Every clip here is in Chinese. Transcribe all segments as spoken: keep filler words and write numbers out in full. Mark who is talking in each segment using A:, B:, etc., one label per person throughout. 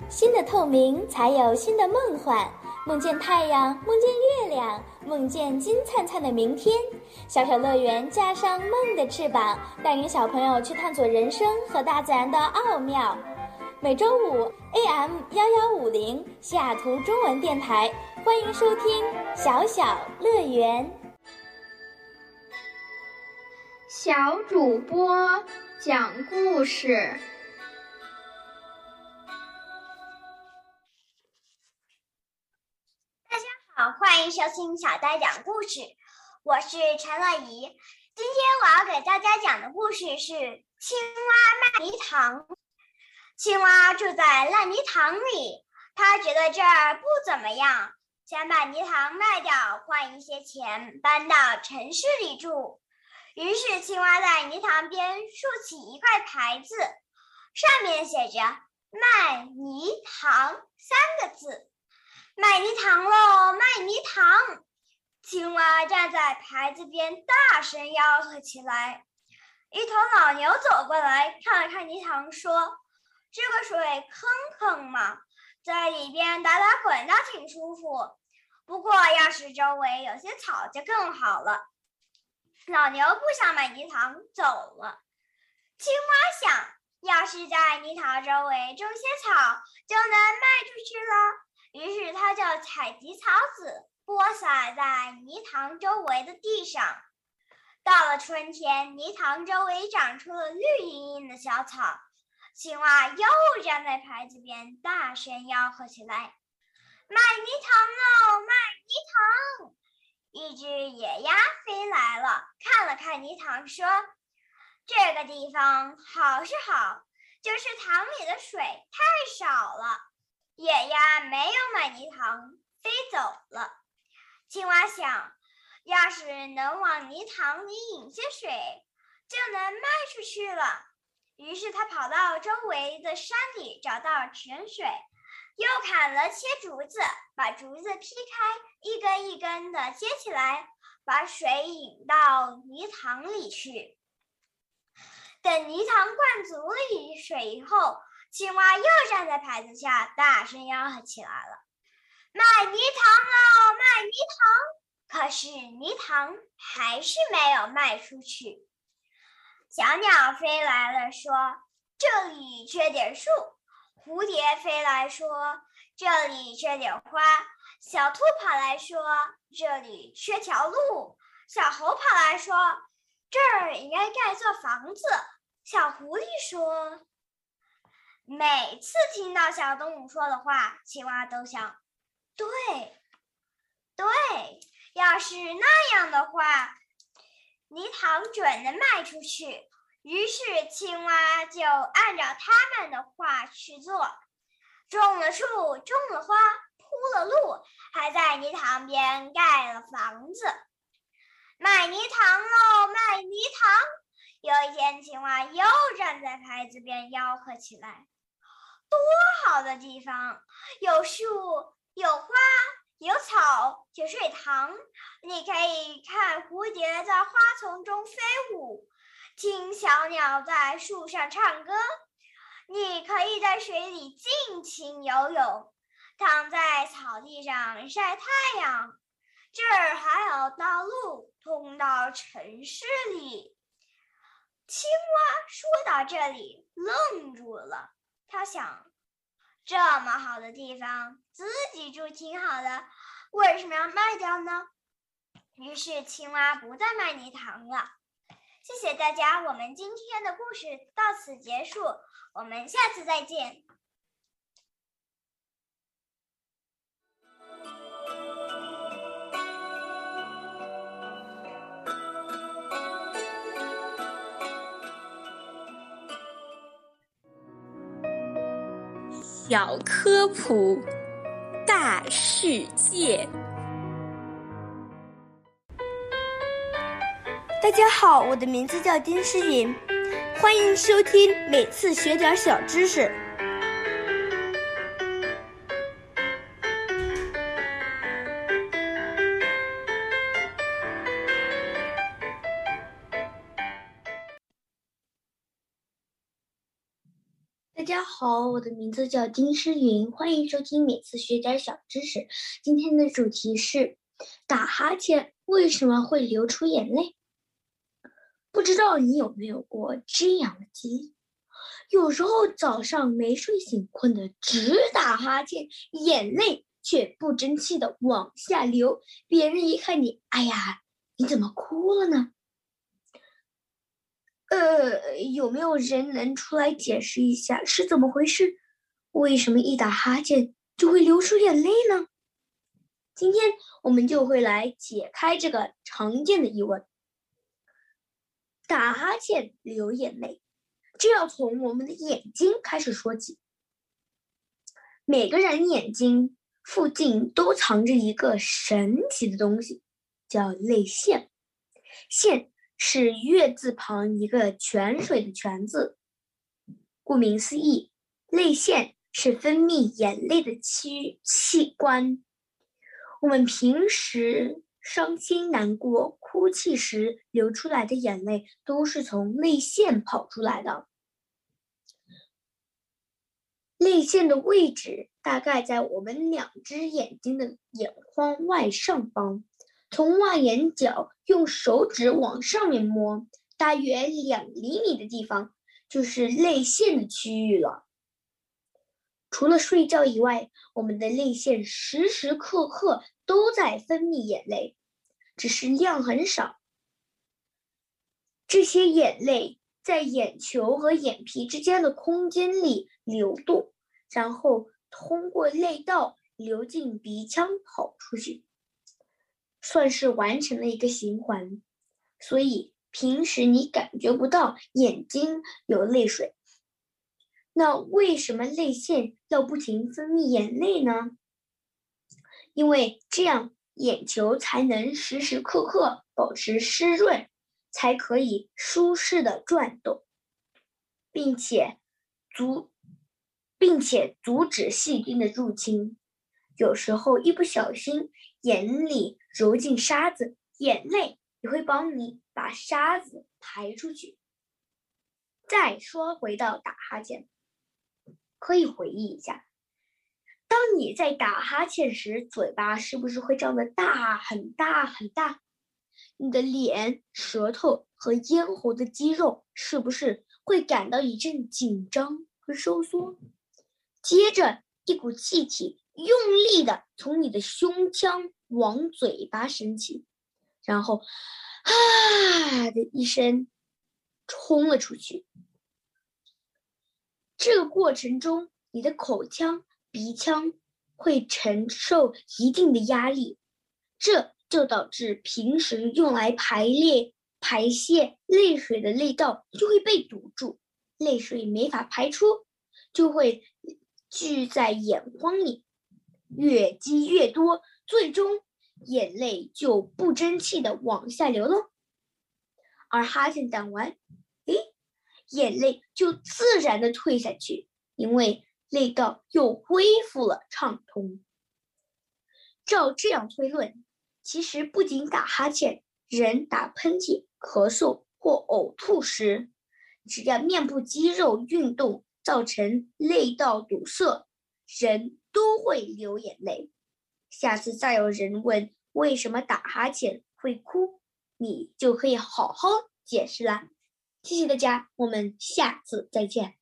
A: 新的透明才有新的梦幻，梦见太阳，梦见月亮，梦见金灿灿的明天。小小乐园架上梦的翅膀，带领小朋友去探索人生和大自然的奥妙。每周五 A M 幺幺五零西雅图中文电台，欢迎收听小小乐园。
B: 小主播讲故事。
C: 大家好，欢迎收听小呆讲故事，我是陈乐怡。今天我要给大家讲的故事是青蛙卖泥塘。青蛙住在烂泥塘里，他觉得这儿不怎么样，想把泥塘卖掉，换一些钱搬到城市里住。于是青蛙在泥塘边竖起一块牌子，上面写着卖泥塘三个字。卖泥塘喽，卖泥塘！青蛙站在牌子边大声吆喝起来。一头老牛走过来看了看泥塘，说，这个水坑坑嘛，在里边打打滚倒挺舒服，不过要是周围有些草就更好了。老牛不想买泥塘，走了。青蛙想，要是在泥塘周围种些草，就能卖出去了。于是他就采集草籽，播撒在泥塘周围的地上。到了春天，泥塘周围长出了绿茵茵的小草。青蛙又站在牌子边，大声吆喝起来：卖泥塘喽，卖泥塘！一只野鸭飞来了，看了看泥塘，说，这个地方好是好，就是塘里的水太少了。野鸭没有买泥塘，飞走了。青蛙想，要是能往泥塘里引些水，就能卖出去了。于是他跑到周围的山里，找到泉水，又砍了些竹子，把竹子劈开，一根一根的接起来，把水引到泥塘里去。等泥塘灌足了水以后，青蛙又站在牌子下，大声吆喝起来了：卖泥塘喽，卖泥塘！可是泥塘还是没有卖出去。小鸟飞来了，说，这里缺点树。蝴蝶飞来说，这里缺点花。小兔跑来说，这里缺条路。小猴跑来说，这儿应该盖座房子。小狐狸说，每次听到小动物说的话，青蛙都想，对，对，要是那样的话，泥塘准能卖出去。于是青蛙就按照他们的话去做，种了树，种了花，铺了路，还在泥塘边盖了房子。卖泥塘喽，卖泥塘！有一天，青蛙又站在牌子边吆喝起来，多好的地方，有树，有花，有草，有水塘，你可以看蝴蝶在花丛中飞舞，听小鸟在树上唱歌，你可以在水里尽情游泳，躺在草地上晒太阳。这儿还有道路通到城市里。青蛙说到这里愣住了，他想，这么好的地方，自己住挺好的，为什么要卖掉呢？于是青蛙不再卖泥塘了。谢谢大家，我们今天的故事到此结束，我们下次再见。
D: 小科普大世界。
E: 大家好，我的名字叫丁诗颖，欢迎收听每次学点小知识。大家好。 好，我的名字叫丁诗云，欢迎收听每次学点小知识。今天的主题是打哈欠为什么会流出眼泪？不知道你有没有过这样的经历？有时候早上没睡醒，困得直打哈欠，眼泪却不争气的往下流。别人一看你，哎呀，你怎么哭了呢？呃，有没有人能出来解释一下是怎么回事？为什么一打哈欠就会流出眼泪呢？今天我们就会来解开这个常见的疑问。打哈欠流眼泪，这要从我们的眼睛开始说起。每个人眼睛附近都藏着一个神奇的东西，叫泪腺。腺是月字旁一个泉水的泉字。顾名思义，泪腺是分泌眼泪的器器官。我们平时伤心难过、哭泣时流出来的眼泪都是从泪腺跑出来的。泪腺的位置大概在我们两只眼睛的眼眶外上方，从外眼角用手指往上面摸，大约两厘米的地方就是泪腺的区域了。除了睡觉以外，我们的泪腺时时刻刻都在分泌眼泪，只是量很少。这些眼泪在眼球和眼皮之间的空间里流动，然后通过泪道流进鼻腔跑出去，算是完成了一个循环。所以平时你感觉不到眼睛有泪水。那为什么泪腺要不停分泌眼泪呢？因为这样眼球才能时时刻刻保持湿润，才可以舒适的转动，并且阻并且阻止细菌的入侵。有时候一不小心眼里揉进沙子，眼泪也会帮你把沙子排出去。再说回到打哈欠，可以回忆一下，当你在打哈欠时，嘴巴是不是会张得大很大很大？你的脸、舌头和咽喉的肌肉是不是会感到一阵紧张和收缩？接着一股气体用力的从你的胸腔往嘴巴升起，然后啊的一声冲了出去。这个过程中，你的口腔、鼻腔会承受一定的压力，这就导致平时用来排列、排泄泪水的泪道就会被堵住，泪水没法排出，就会聚在眼眶里，越积越多，最终眼泪就不争气的往下流了。而哈欠打完，诶，眼泪就自然的退下去，因为泪道又恢复了畅通。照这样推论，其实不仅打哈欠，人打喷嚏、咳嗽或呕吐时，只要面部肌肉运动造成泪道堵塞，人都会流眼泪。下次再有人问为什么打哈欠会哭，你就可以好好解释啦。谢谢大家，我们下次再见。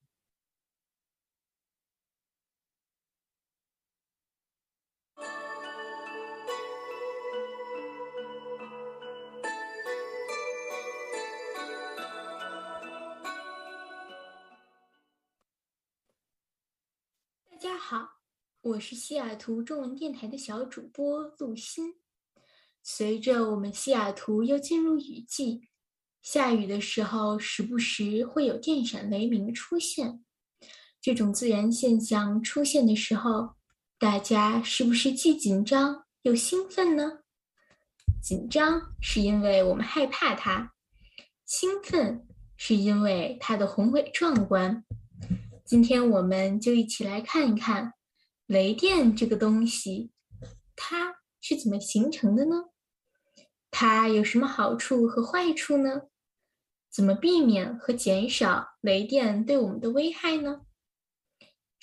F: 大家好，我是西雅图中文电台的小主播陆欣。随着我们西雅图要进入雨季，下雨的时候时不时会有电闪雷鸣出现。这种自然现象出现的时候，大家是不是既紧张又兴奋呢？紧张是因为我们害怕它，兴奋是因为它的宏伟壮观。今天我们就一起来看一看雷电这个东西，它是怎么形成的呢？它有什么好处和坏处呢？怎么避免和减少雷电对我们的危害呢？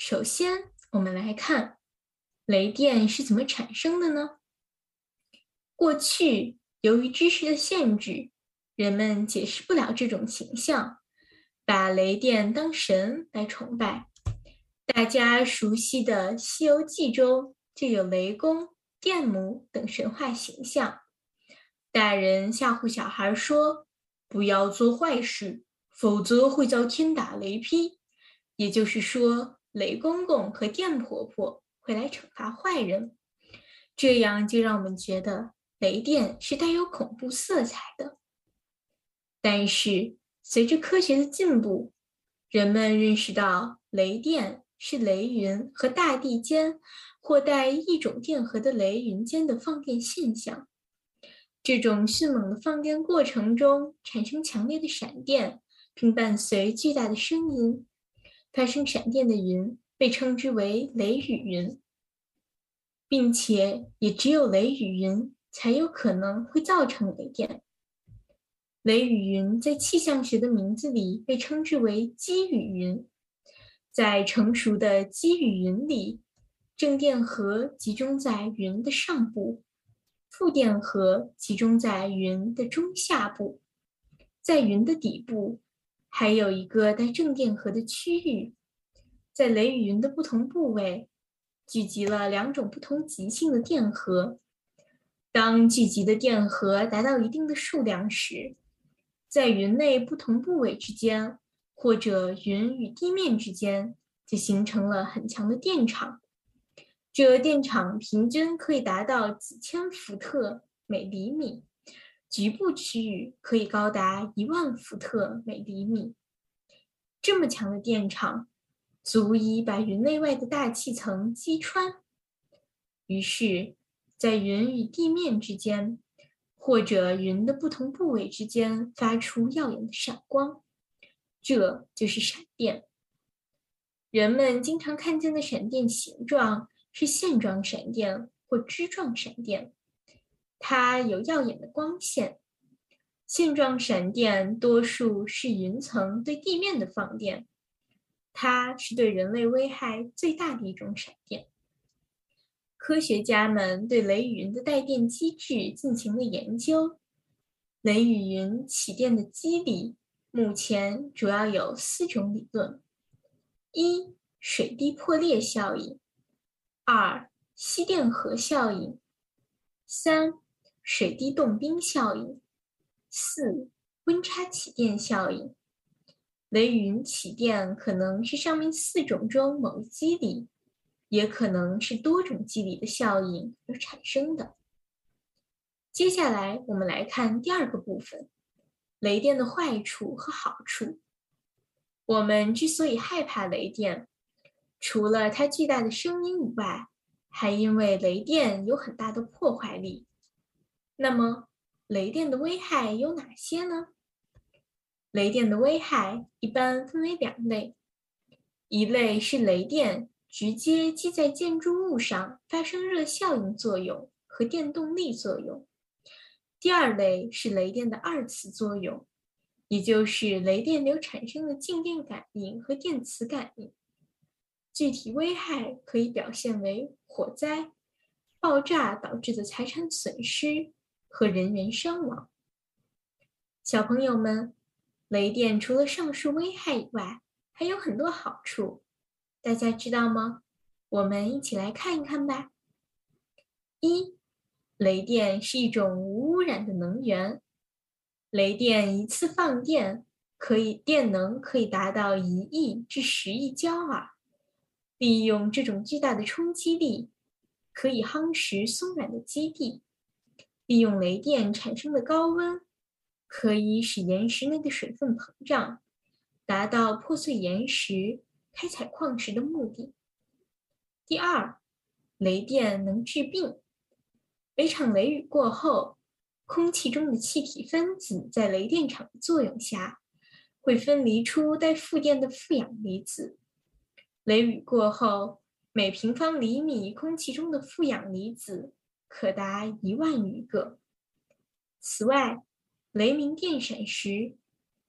F: 首先，我们来看雷电是怎么产生的呢？过去，由于知识的限制，人们解释不了这种形象，把雷电当神来崇拜。大家熟悉的《西游记》中就有雷公、电母等神话形象。大人吓唬小孩说，不要做坏事，否则会遭天打雷劈。也就是说，雷公公和电婆婆会来惩罚坏人。这样就让我们觉得雷电是带有恐怖色彩的。但是，随着科学的进步，人们认识到雷电是雷云和大地间或带一种电荷的雷云间的放电现象。这种迅猛的放电过程中产生强烈的闪电，并伴随巨大的声音。发生闪电的云被称之为雷雨云，并且也只有雷雨云才有可能会造成雷电。雷雨云在气象学的名字里被称之为积雨云。在成熟的积雨云里，正电荷集中在云的上部，负电荷集中在云的中下部。在云的底部还有一个带正电荷的区域。在雷雨云的不同部位聚集了两种不同极性的电荷。当聚集的电荷达到一定的数量时，在云内不同部位之间，或者云与地面之间，就形成了很强的电场。这电场平均可以达到几千伏特每厘米，局部区域可以高达一万伏特每厘米。这么强的电场足以把云内外的大气层击穿。于是，在云与地面之间，或者云的不同部位之间发出耀眼的闪光，这就是闪电。人们经常看见的闪电形状是线状闪电或枝状闪电，它有耀眼的光线。线状闪电多数是云层对地面的放电，它是对人类危害最大的一种闪电。科学家们对雷雨云的带电机制进行了研究。雷雨云起电的机理目前主要有四种理论：一、水滴破裂效应；二、吸电荷效应；三、水滴冻冰效应；四、温差起电效应。雷雨云起电可能是上面四种中某一机理，也可能是多种机理的效应而产生的。接下来我们来看第二个部分，雷电的坏处和好处。我们之所以害怕雷电，除了它巨大的声音以外，还因为雷电有很大的破坏力。那么，雷电的危害有哪些呢？雷电的危害一般分为两类，一类是雷电直接击在建筑物上发生热效应作用和电动力作用。第二类是雷电的二次作用，也就是雷电流产生的静电感应和电磁感应。具体危害可以表现为火灾、爆炸导致的财产损失和人员伤亡。小朋友们，雷电除了上述危害以外，还有很多好处，大家知道吗？我们一起来看一看吧。一、雷电是一种无污染的能源。雷电一次放电，可以电能可以达到一亿至十亿焦耳。利用这种巨大的冲击力，可以夯实松软的基地。利用雷电产生的高温，可以使岩石内的水分膨胀，达到破碎岩石、开采矿石的目的。第二，雷电能治病。每场雷雨过后，空气中的气体分子在雷电场的作用下，会分离出带负电的负氧离子。雷雨过后，每平方厘米空气中的负氧离子可达一万余个。此外，雷鸣电闪时，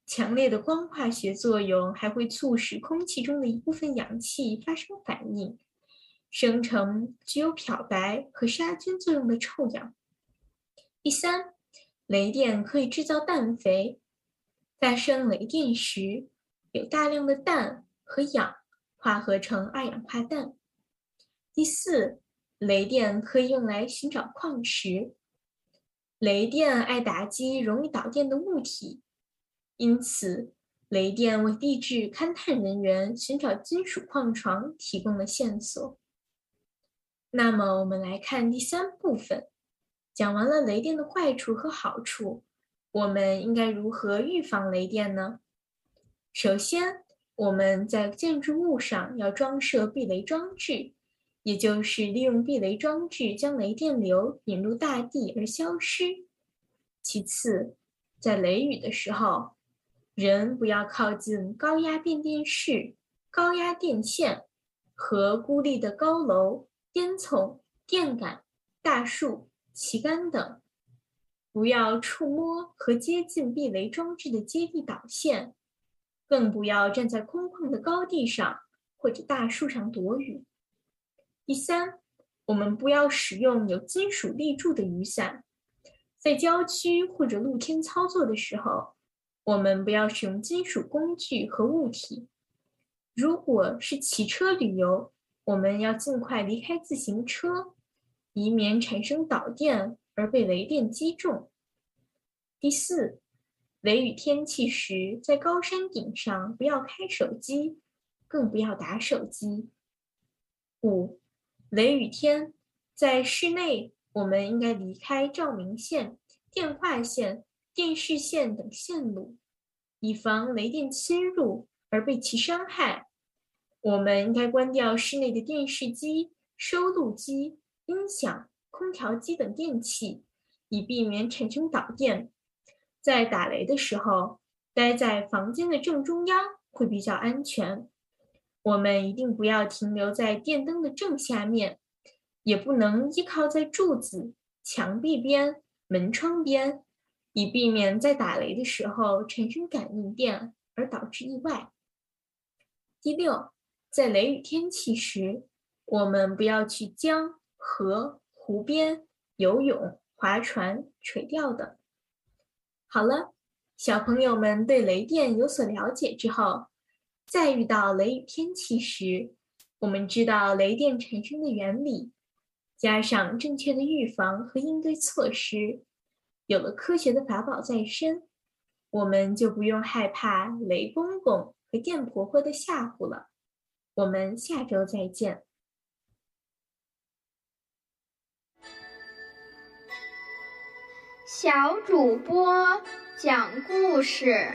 F: 强烈的光化学作用还会促使空气中的一部分氧气发生反应，生成具有漂白和杀菌作用的臭氧。第三，雷电可以制造氮肥。发生雷电时，有大量的氮和氧化合成二氧化氮。第四，雷电可以用来寻找矿石。雷电爱打击容易导电的物体，因此雷电为地质勘探人员寻找金属矿床提供了线索。那么我们来看第三部分，讲完了雷电的坏处和好处，我们应该如何预防雷电呢？首先，我们在建筑物上要装设避雷装置，也就是利用避雷装置将雷电流引入大地而消失。其次，在雷雨的时候，人不要靠近高压变电室、高压电线和孤立的高楼、烟囱、电杆、大树、旗杆等。不要触摸和接近避雷装置的接地导线，更不要站在空旷的高地上或者大树上躲雨。第三，我们不要使用有金属立柱的雨伞。在郊区或者露天操作的时候，我们不要使用金属工具和物体。如果是骑车旅游，我们要尽快离开自行车，以免产生导电而被雷电击中。第四，雷雨天气时，在高山顶上不要开手机，更不要打手机。五，雷雨天，在室内，我们应该离开照明线、电话线、电视线等线路，以防雷电侵入而被其伤害。我们应该关掉室内的电视机、收录机、音响、空调机等电器，以避免产生导电。在打雷的时候，待在房间的正中央会比较安全。我们一定不要停留在电灯的正下面，也不能依靠在柱子、墙壁边、门窗边，以避免在打雷的时候产生感应电而导致意外。第六，在雷雨天气时，我们不要去江、河、湖边游泳、划船、垂钓等。好了，小朋友们对雷电有所了解之后，再遇到雷雨天气时，我们知道雷电产生的原理，加上正确的预防和应对措施，有了科学的法宝在身，我们就不用害怕雷公公和电婆婆的吓唬了。我们下周再见。
B: 小主播讲故事。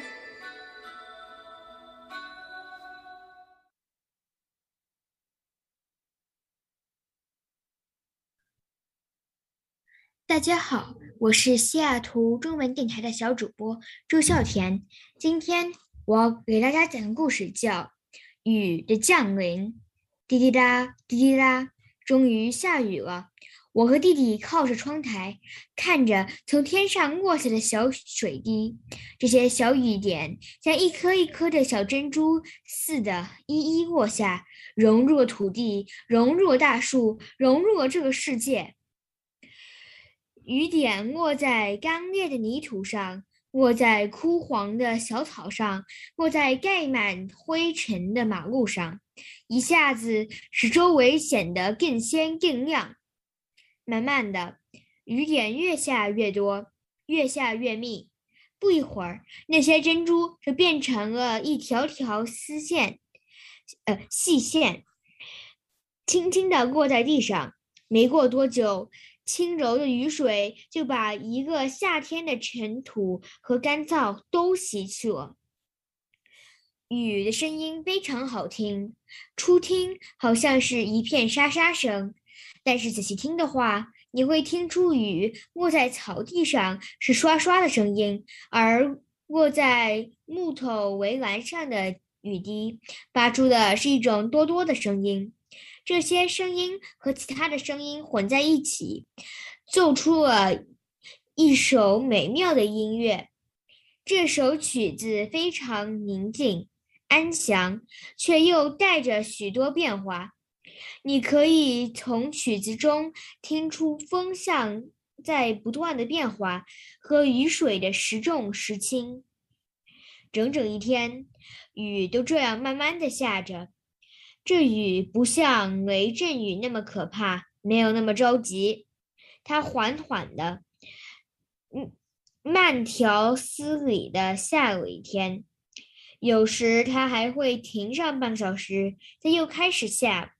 E: 大家好，我是西雅图中文电台的小主播周孝田。今天我要给大家讲的故事叫《雨的降临》。滴滴答，滴滴答，终于下雨了。我和弟弟靠着窗台，看着从天上落下的小水滴，这些小雨点像一颗一颗的小珍珠似的一一落下，融入了土地，融入了大树，融入了这个世界。雨点落在干裂的泥土上，落在枯黄的小草上，落在盖满灰尘的马路上，一下子使周围显得更鲜更亮。慢慢的，雨点越下越多，越下越密。不一会儿，那些珍珠就变成了一条条丝线，呃，细线，轻轻地落在地上。没过多久，轻柔的雨水就把一个夏天的尘土和干燥都洗去了。雨的声音非常好听，初听好像是一片沙沙声，但是仔细听的话，你会听出雨落在草地上是刷刷的声音，而落在木头围栏上的雨滴发出的是一种多多的声音。这些声音和其他的声音混在一起，奏出了一首美妙的音乐。
G: 这首曲子非常宁静、安详，却又带着许多变化。你可以从曲子中听出风向在不断的变化和雨水的时重时轻。整整一天，雨都这样慢慢的下着。这雨不像雷阵雨那么可怕，没有那么着急，它缓缓的，嗯，慢条斯理的下了一天。有时它还会停上半小时，再又开始下。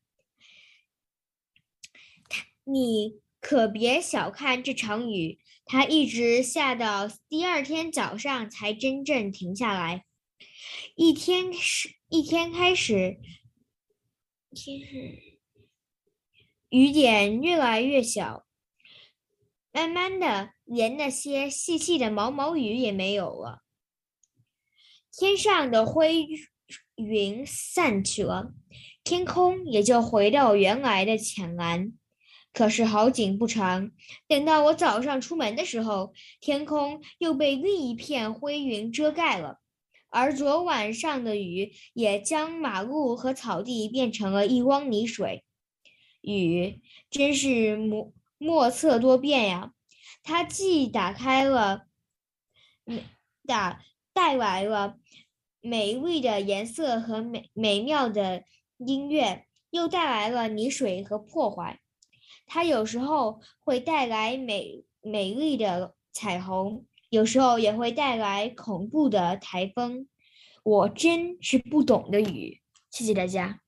G: 你可别小看这场雨，它一直下到第二天早上才真正停下来。一天是一天开始，天是雨点越来越小，慢慢的，连那些细细的毛毛雨也没有了。天上的灰云散去了，天空也就回到原来的浅蓝。可是好景不长，等到我早上出门的时候，天空又被另一片灰云遮盖了，而昨晚上的雨也将马路和草地变成了一汪泥水。雨真是莫莫测多变呀！它既打开了，打带来了美丽的颜色和美美妙的音乐，又带来了泥水和破坏。它有时候会带来美美丽的彩虹，有时候也会带来恐怖的台风。我真是不懂的雨，谢谢大家。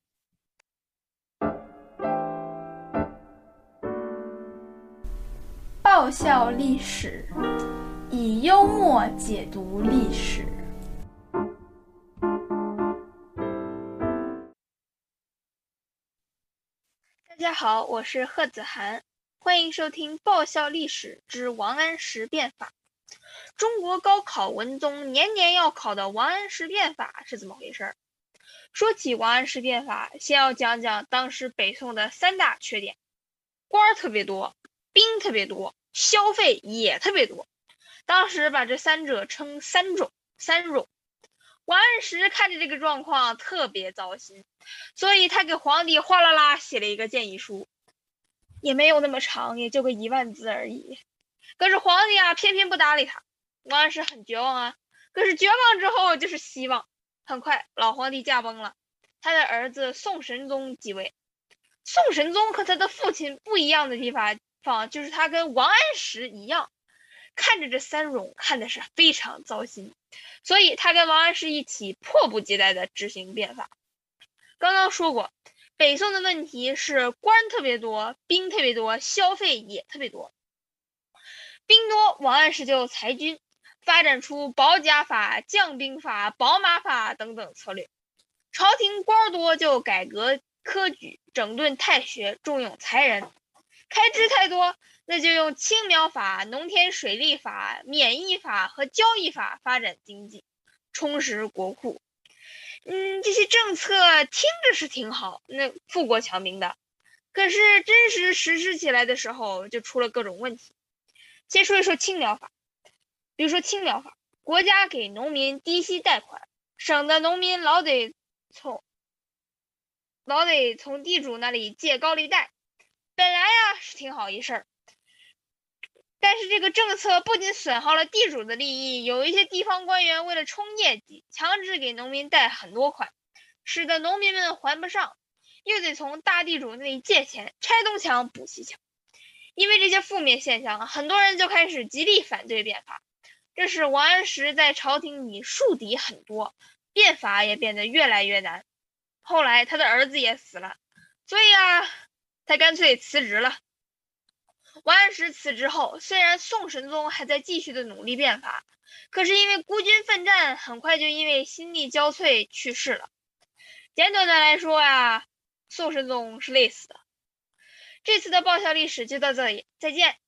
H: 爆笑历史，以幽默解读历史。
B: 大家好，我是贺子涵，欢迎收听《爆笑历史之王安石变法》。中国高考文综年年要考的王安石变法是怎么回事？说起王安石变法，先要讲讲当时北宋的三大缺点：官儿特别多，兵特别多，消费也特别多。当时把这三者称三种三种。王安石看着这个状况特别糟心，所以他给皇帝哗啦啦写了一个建议书，也没有那么长，也就个一万字而已。可是皇帝啊偏偏不搭理他，王安石很绝望啊。可是绝望之后就是希望。很快老皇帝驾崩了，他的儿子宋神宗继位。宋神宗和他的父亲不一样的地方就是他跟王安石一样，看着这三种看的是非常糟心，所以他跟王安石一起迫不及待地执行变法。刚刚说过，北宋的问题是官特别多，兵特别多，消费也特别多。兵多，王安石就裁军，发展出保甲法、将兵法、保马法等等策略。朝廷官多，就改革科举，整顿太学，重用才人。开支太多，那就用青苗法、农田水利法、免役法和交易法发展经济，充实国库。嗯，这些政策听着是挺好，那富国强兵的，可是真实实施起来的时候就出了各种问题。先说一说青苗法，比如说青苗法，国家给农民低息贷款，省得农民老得从老得从地主那里借高利贷。本来呀是挺好一事儿，但是这个政策不仅损耗了地主的利益，有一些地方官员为了冲业绩，强制给农民贷很多款，使得农民们还不上，又得从大地主那里借钱，拆东墙补西墙。因为这些负面现象，很多人就开始极力反对变法，这使王安石在朝廷里树敌很多，变法也变得越来越难。后来他的儿子也死了，所以啊他干脆辞职了。王安石辞职后，虽然宋神宗还在继续的努力变法，可是因为孤军奋战，很快就因为心力交瘁去世了。简短的来说啊，宋神宗是累死的。这次的爆笑历史就到这里，再见。